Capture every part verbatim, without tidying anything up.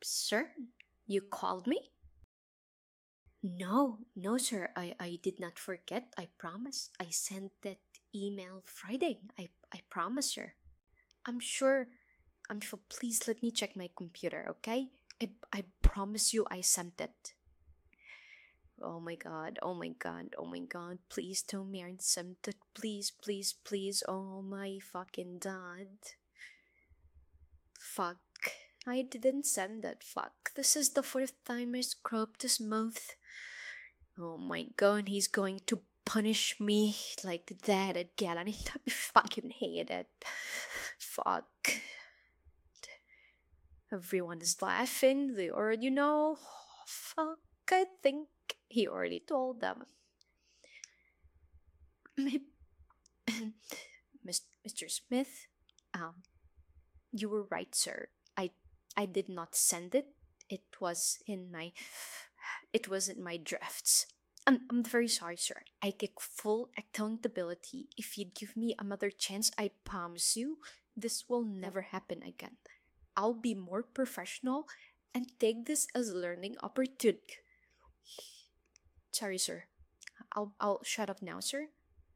Sir, you called me? No, no, sir. I, I did not forget. I promise. I sent that email Friday. I, I promise, sir. I'm sure. I'm sure. Please let me check my computer, okay? I, I promise you I sent it. Oh my god, oh my god, oh my god. Please tell me I sent it. Please, please, please. Oh my fucking god. Fuck. I didn't send that. Fuck. This is the fourth time I scrubbed his mouth. Oh my god, he's going to punish me like that again. I fucking hate it. Fuck. Everyone is laughing. They already know. Oh, fuck. I think he already told them. Mister Smith, um, you were right, sir. I I did not send it. It was in my it was in my drafts. I'm I'm very sorry, sir. I take full accountability. If you give me another chance, I promise you this will never happen again. I'll be more professional and take this as a learning opportunity. Sorry, sir. I'll I'll shut up now, sir.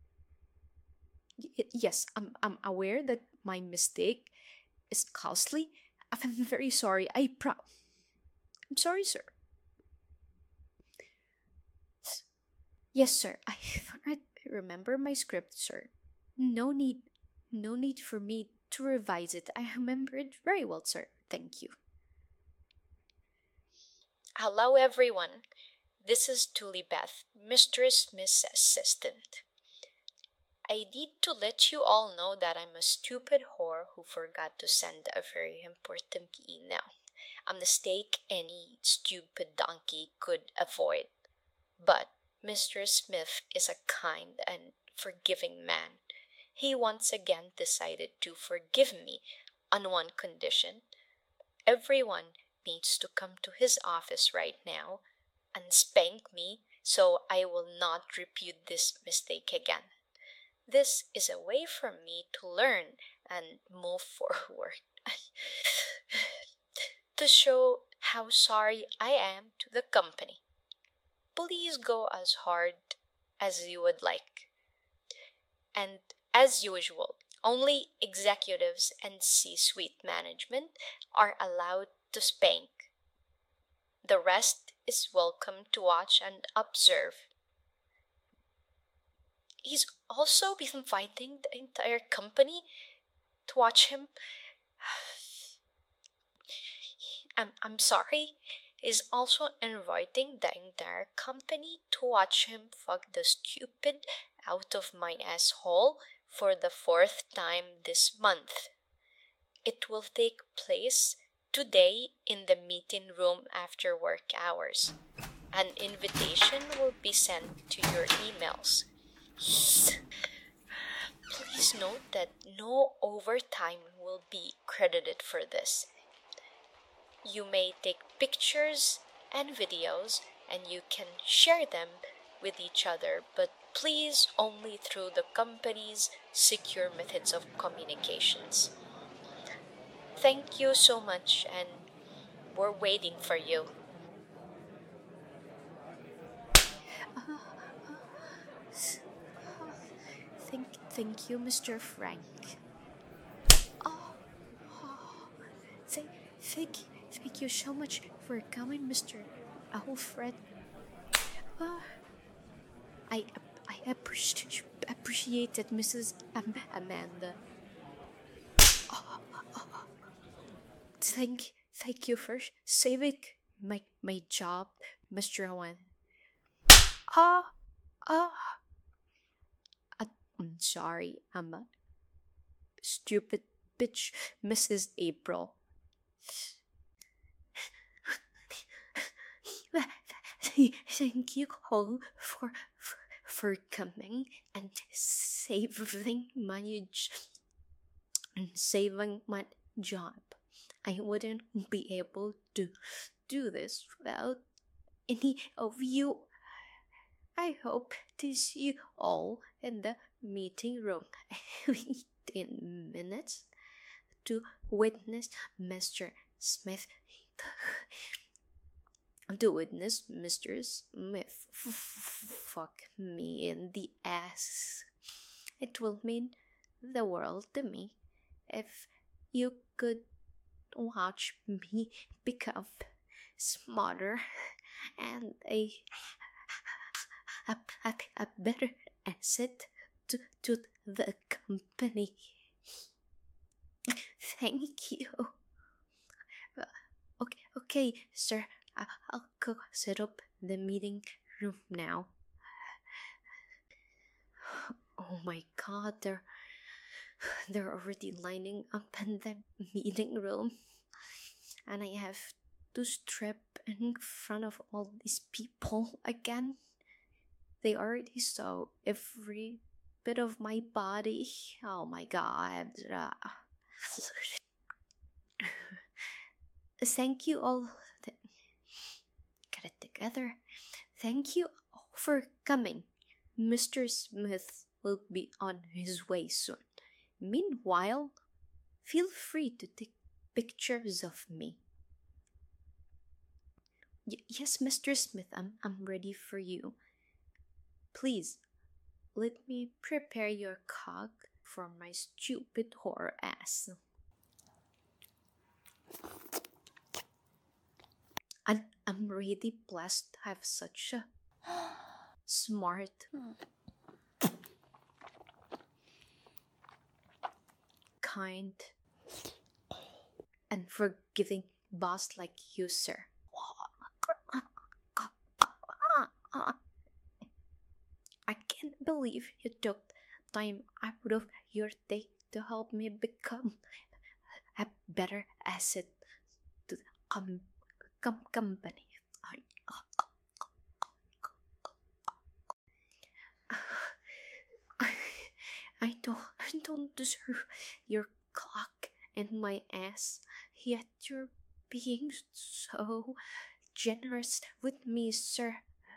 Y- yes, I'm I'm aware that my mistake is costly. I'm very sorry. I pro. I'm sorry, sir. Yes, sir. I I remember my script, sir. No need, no need for me to revise it. I remember it very well, sir. Thank you. Hello, everyone. This is Julie Beth, Mistress Miss Assistant. I need to let you all know that I'm a stupid whore who forgot to send a very important email. A mistake any stupid donkey could avoid. But Mister Smith is a kind and forgiving man. He once again decided to forgive me on one condition. Everyone needs to come to his office right now and spank me so I will not repeat this mistake again. This is a way for me to learn and move forward. To show how sorry I am to the company. Please go as hard as you would like. And as usual, only executives and C-suite management are allowed to spank. The rest is welcome to watch and observe. He's also been inviting the entire company to watch him. I'm, I'm sorry. He's also inviting the entire company to watch him fuck the stupid out of my asshole for the fourth time this month. It will take place today in the meeting room after work hours. An invitation will be sent to your emails. Please note that no overtime will be credited for this. You may take pictures and videos and you can share them with each other, but please only through the company's secure methods of communications. Thank you so much, and we're waiting for you. Thank, thank you, Mister Frank. Oh, oh, thank, thank, thank you so much for coming, Mister Alfred. Uh, I, I appreciate, appreciate it, Missus Am- Amanda. Oh, oh, oh. Thank, thank you for saving my, my job, Mister Owen. Ah, ah. I'm sorry, I'm a stupid bitch, Missus April. Thank you all for, for, for coming and saving my j- saving my job. I wouldn't be able to do this without any of you. I hope to see you all in the meeting room within minutes to witness Mister Smith The witness, Mister Smith, f- f- fuck me in the ass. It will mean the world to me if you could watch me become smarter and a a, a, a better asset to, to the company. Thank you. Uh, Okay, okay, sir. I- I'll go set up the meeting room now. Oh my god, they're they're already lining up in the meeting room. And I have to strip in front of all these people again. They already saw every bit of my body. Oh my god. Thank you all. Get it together. Thank you all for coming. Mister Smith will be on his way soon. Meanwhile, feel free to take pictures of me. Y- yes, Mister Smith, I'm, I'm ready for you. Please, let me prepare your cock for my stupid whore ass. And I'm really blessed to have such a smart, kind, and forgiving boss like you, sir. I can't believe you took time out of your day to help me become a better asset to the com- com- company. I, I, I don't, I don't deserve your clock and my ass, yet you're being so generous with me, sir.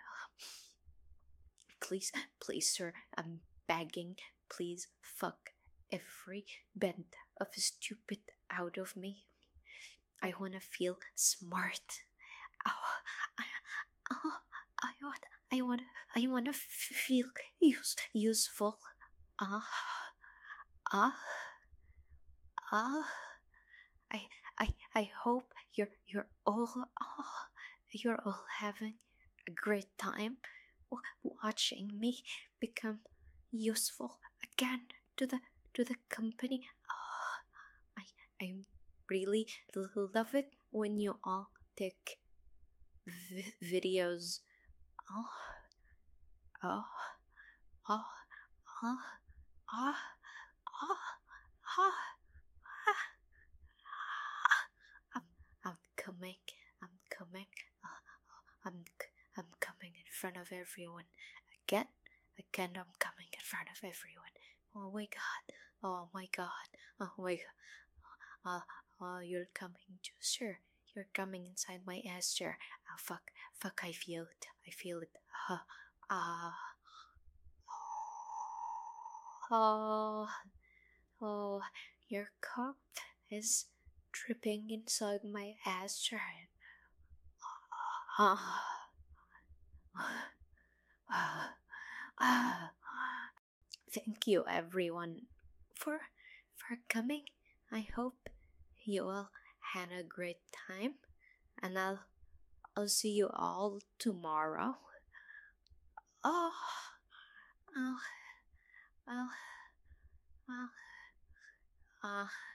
Please, please, sir, I'm begging, please fuck every bit of stupid out of me. I wanna feel smart. Oh, I, oh, I want, I want, I wanna feel use, useful. Ah, ah, ah. I, I, I hope you're, you're all, oh, you're all having a great time watching me become useful again to the to the company. Oh, I I really love it when you all take v- videos. Oh, oh, oh, oh, oh, oh, oh. I'm, I'm coming. I'm coming. I'm I'm coming in front of everyone. Again, again, I'm coming in front of everyone. Oh my god. Oh my god. Oh my god. Uh, oh, you're coming too, sir. You're coming inside my ass, sir. Oh, fuck. Fuck, I feel it. I feel it. Uh, uh, oh, oh, your cup is dripping inside my ass, sir. Ah. Thank you, everyone, for for coming. I hope you all had a great time, and I'll I'll see you all tomorrow. Oh, oh, oh, oh, ah.